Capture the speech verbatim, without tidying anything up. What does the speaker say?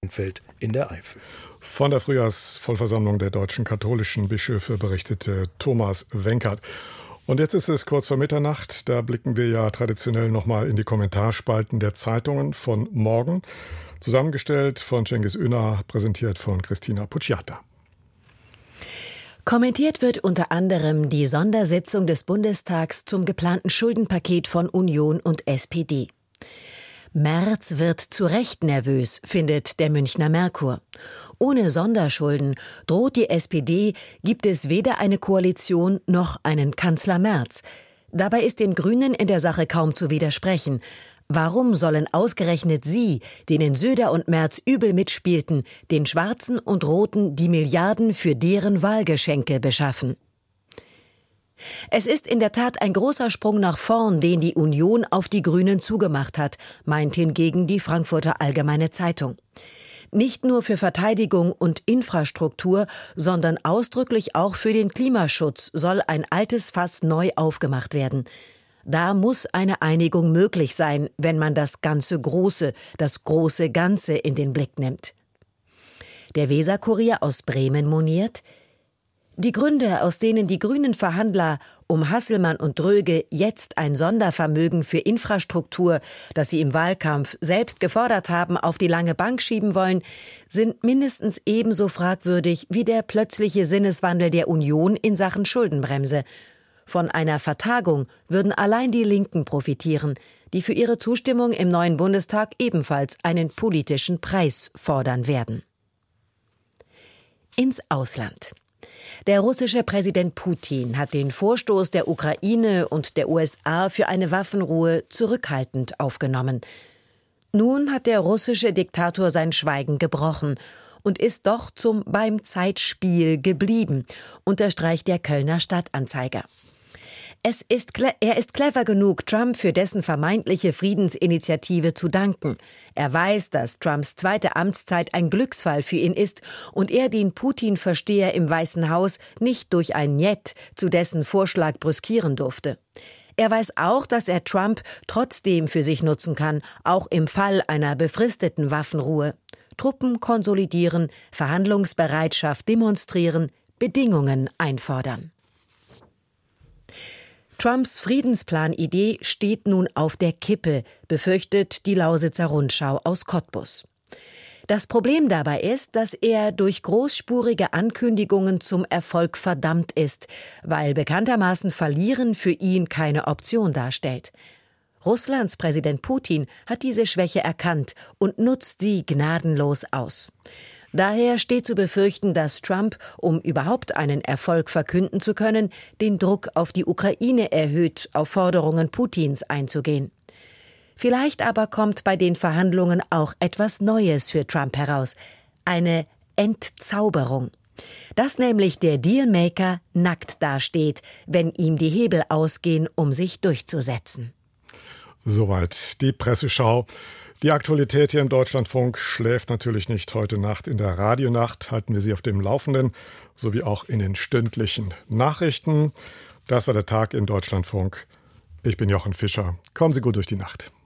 Feld in der Eifel. Von der Frühjahrsvollversammlung der deutschen katholischen Bischöfe berichtete Thomas Wenkert. Und jetzt ist es kurz vor Mitternacht. Da blicken wir ja traditionell nochmal in die Kommentarspalten der Zeitungen von morgen. Zusammengestellt von Cengiz Üner, präsentiert von Christina Pucciata. Kommentiert wird unter anderem die Sondersitzung des Bundestags zum geplanten Schuldenpaket von Union und S P D. Merz wird zu Recht nervös, findet der Münchner Merkur. Ohne Sonderschulden, droht die S P D, gibt es weder eine Koalition noch einen Kanzler Merz. Dabei ist den Grünen in der Sache kaum zu widersprechen. Warum sollen ausgerechnet sie, denen Söder und Merz übel mitspielten, den Schwarzen und Roten die Milliarden für deren Wahlgeschenke beschaffen? Es ist in der Tat ein großer Sprung nach vorn, den die Union auf die Grünen zugemacht hat, meint hingegen die Frankfurter Allgemeine Zeitung. Nicht nur für Verteidigung und Infrastruktur, sondern ausdrücklich auch für den Klimaschutz soll ein altes Fass neu aufgemacht werden. Da muss eine Einigung möglich sein, wenn man das ganze Große, das große Ganze in den Blick nimmt. Der Weser-Kurier aus Bremen moniert: Die Gründe, aus denen die grünen Verhandler um Hasselmann und Dröge jetzt ein Sondervermögen für Infrastruktur, das sie im Wahlkampf selbst gefordert haben, auf die lange Bank schieben wollen, sind mindestens ebenso fragwürdig wie der plötzliche Sinneswandel der Union in Sachen Schuldenbremse. Von einer Vertagung würden allein die Linken profitieren, die für ihre Zustimmung im neuen Bundestag ebenfalls einen politischen Preis fordern werden. Ins Ausland. Der russische Präsident Putin hat den Vorstoß der Ukraine und der U S A für eine Waffenruhe zurückhaltend aufgenommen. Nun hat der russische Diktator sein Schweigen gebrochen und ist doch zum beim Zeitspiel geblieben, unterstreicht der Kölner Stadtanzeiger. Es ist, er ist clever genug, Trump für dessen vermeintliche Friedensinitiative zu danken. Er weiß, dass Trumps zweite Amtszeit ein Glücksfall für ihn ist und er den Putin-Versteher im Weißen Haus nicht durch ein Njet zu dessen Vorschlag brüskieren durfte. Er weiß auch, dass er Trump trotzdem für sich nutzen kann, auch im Fall einer befristeten Waffenruhe. Truppen konsolidieren, Verhandlungsbereitschaft demonstrieren, Bedingungen einfordern. Trumps Friedensplan-Idee steht nun auf der Kippe, befürchtet die Lausitzer Rundschau aus Cottbus. Das Problem dabei ist, dass er durch großspurige Ankündigungen zum Erfolg verdammt ist, weil bekanntermaßen Verlieren für ihn keine Option darstellt. Russlands Präsident Putin hat diese Schwäche erkannt und nutzt sie gnadenlos aus. Daher steht zu befürchten, dass Trump, um überhaupt einen Erfolg verkünden zu können, den Druck auf die Ukraine erhöht, auf Forderungen Putins einzugehen. Vielleicht aber kommt bei den Verhandlungen auch etwas Neues für Trump heraus: eine Entzauberung. Dass nämlich der Dealmaker nackt dasteht, wenn ihm die Hebel ausgehen, um sich durchzusetzen. Soweit die Presseschau. Die Aktualität hier im Deutschlandfunk schläft natürlich nicht. Heute Nacht in der Radionacht halten wir Sie auf dem Laufenden, sowie auch in den stündlichen Nachrichten. Das war der Tag im Deutschlandfunk. Ich bin Jochen Fischer. Kommen Sie gut durch die Nacht.